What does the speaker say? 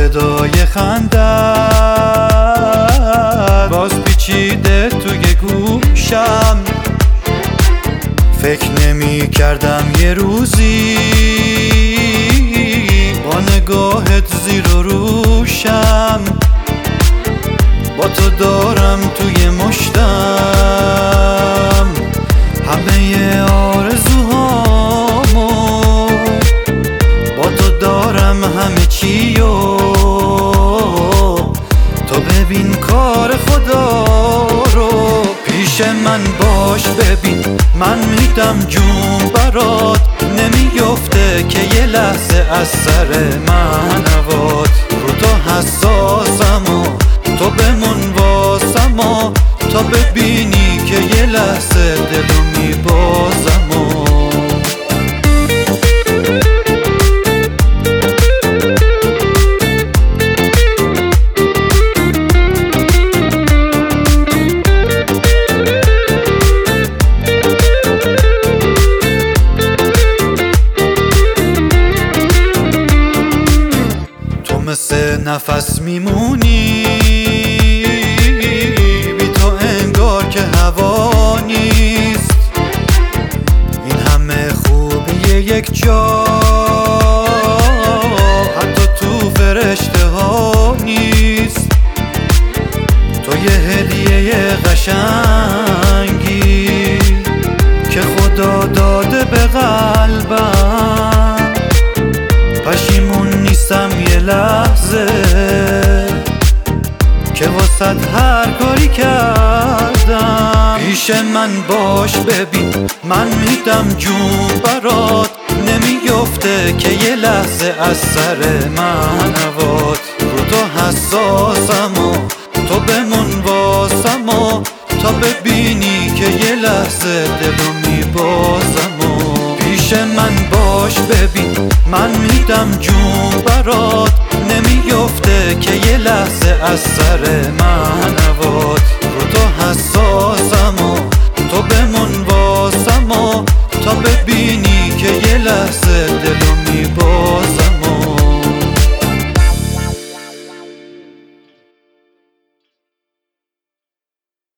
صدای خندت باز پیچیده توی گوشم. فکر نمی کردم یه روزی با نگاهت زیر و روشم. با تو دارم توی مشتم همه آرزوهامو، با تو دارم همه چیو. تو ببین کار خدا رو، پیش من باش ببین من میدم جون برات. نمیفته که یه لحظه از سر من هوات. رو تو حساسم و تو بمون واسم و تا ببینی که یه لحظه دلو میبازم و مثل نفس میمونی بی تو انگار که هوا نیست. این همه خوبی یک جا حتی تو فرشته ها نیست. تو یه هدیه قشنگی که خدا داده به قلبم. پشیمون نیستم یه لحظه که واسد هر کاری کردم. پیش من باش ببین من میدم جون برات. نمیفته که یه لحظه از سر من هوات. رو تو حساسم و تو بمون واسم و تا ببینی که یه لحظه دلو میبازم و پیش من باش ببین من میدم جون برات. نمیفته که یه لحظه از سر من هوات. رو تو حساس